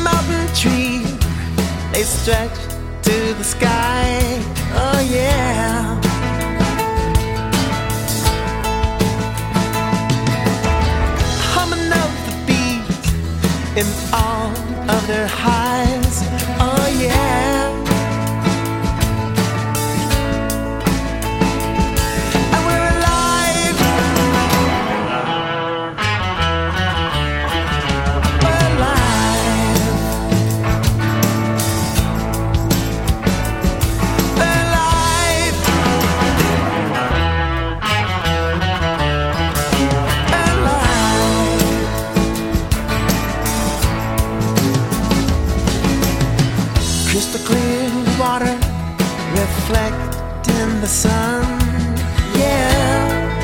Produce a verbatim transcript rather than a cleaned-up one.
mountain tree, they stretch to the sky. Oh yeah. Humming of the bees in all of their highs. Oh yeah.